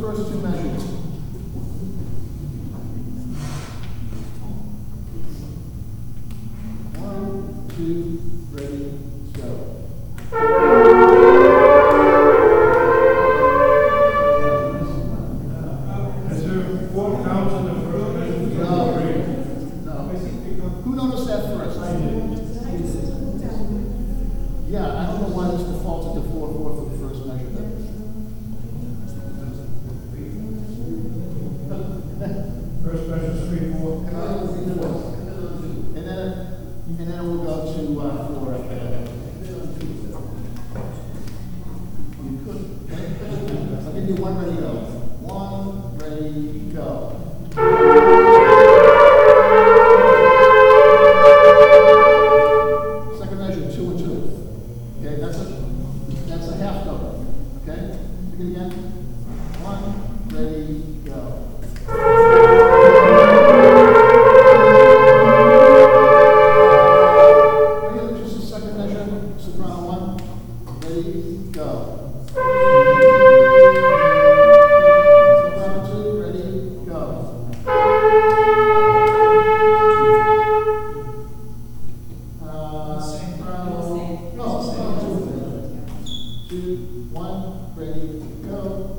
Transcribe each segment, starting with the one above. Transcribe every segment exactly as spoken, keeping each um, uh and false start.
first two measures? One, two, ready, go. Is there four counts in the first measure? No. No. Who noticed that first? I did. Yeah, I don't know why this defaulted to four four for the first measure there. First measure, three, four. And then we'll do four. And then, and then we'll go to uh, four. You could. I'll give you one ready, go. One, ready, go. Second measure, two and two. Okay, that's a that's a half note. Okay? Take it again. One, ready, go. Ready, just a second measure, soprano one. Ready, go. Soprano two, ready, go. Uh, soprano, no, soprano two. Two, one, ready, go.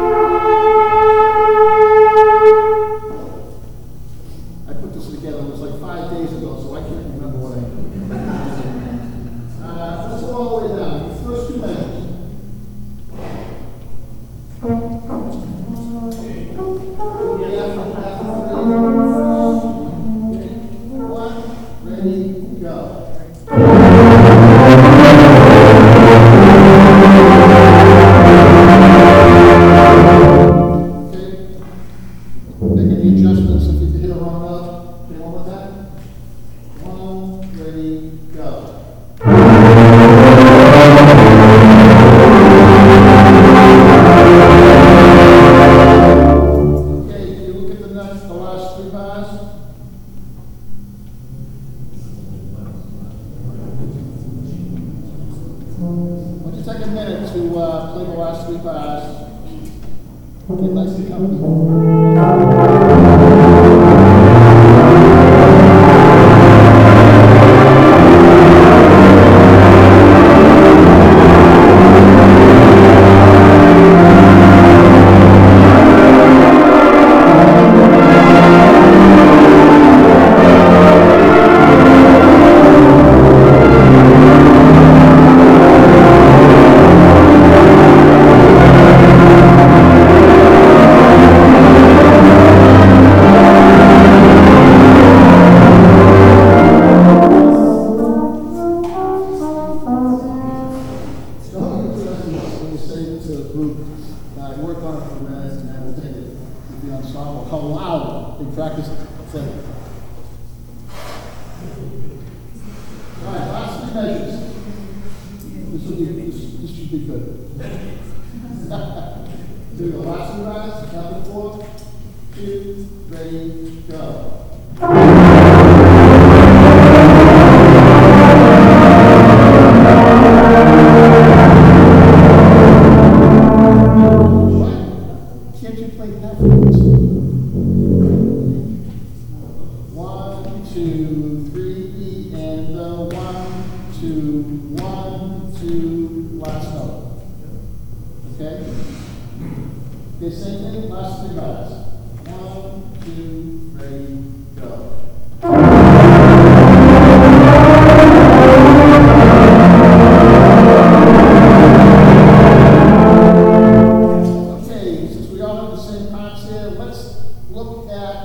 I put this together, it was like five days ago, so I can't remember what I did. Uh, let's go all the way down. First two measures. Yeah, one, ready, go. Okay. Make any adjustments if you hit a wrong note. Okay, one more time. One, ready, go. Okay, can you look at the next, the last three bars? Why don't you take a minute to uh, play the last three bars? Get nice and comfortable. So how many times when you say to the group, uh, work on it for a minute and then we'll take it to the ensemble, how loud they practice thing. All right, last three measures. This will be, this, this should be good. Here we go, last three rounds, count to four, two, ready, go. Can't you play backwards? One, two, three, and the one, two, one, two, last note. Okay? Okay, same thing, last three bars. One, two, ready, go. Okay, since we all have the same parts here, let's look at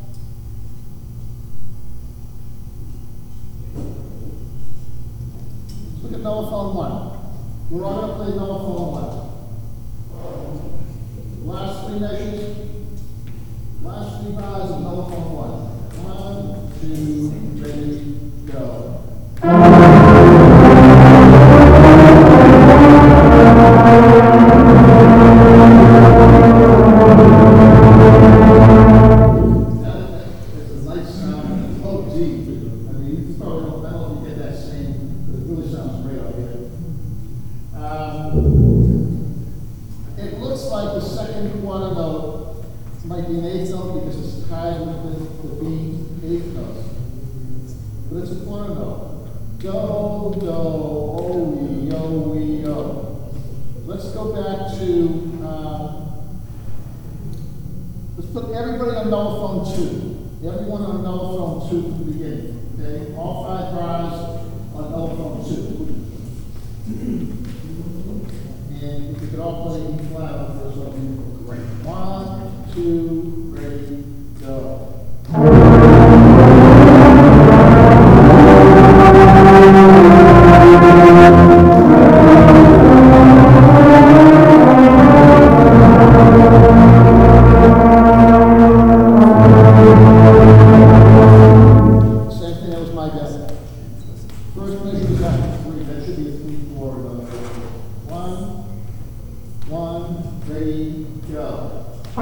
let's look at mellophone one. We're all going to play mellophone one. Last three measures, last three bars of mellophone one. One, two, ready, go. It's a nice sound. Oh, gee. I mean, you probably don't know if you get that same, but it really sounds great out here. Um, it looks like like the second quarter note might be an eighth note because it's tied with the, the B eighth note. But it's a quarter note. Do, do, oh, we, oh, we, oh. Let's go back to, um, let's put everybody on mellophone two. Everyone on mellophone two from the beginning, okay? All five bars on mellophone two. And if you could all play E flat on the first one, great. One, two, three, go. Same thing, that was my guess. First measure is at three, that should be a three, four, uh, one, one, ready, go.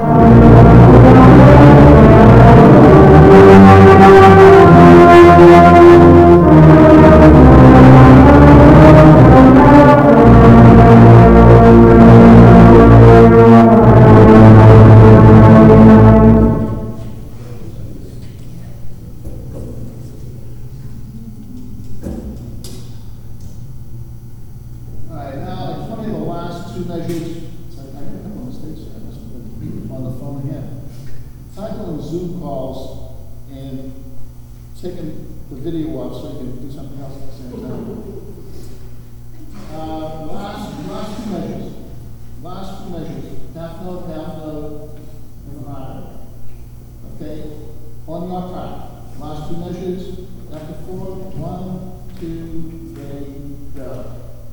All right, now, it's one of the last two measures. It's like, I didn't have a mistake, so I must have been on the phone again. Try doing Zoom calls and taking the video off so you can do something else at the same time. Uh, last, last two measures. Last two measures. Half note, half note, and a minor. Okay? On your part. Last two measures. After four, one, two, three, go.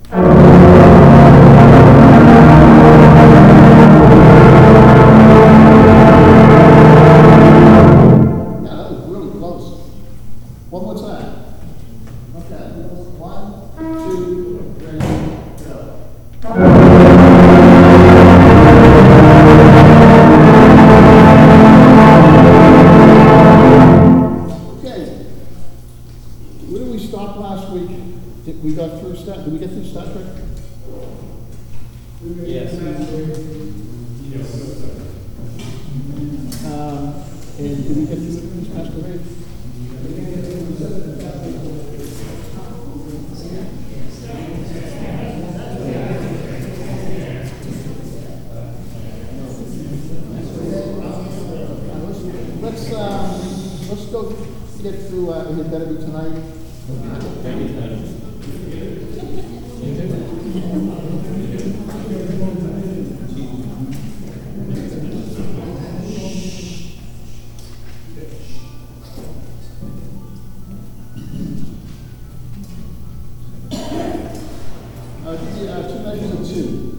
Yeah, that was really close. One more time. Okay. One, two, three, go. Okay. Where did we stop last week? Did we got through Star, did we get through Star Trek? Yes. Um, and did we get through this masquerade? Let's, um, let's go get through, uh, it better be tonight. Uh, yeah, two measures of two.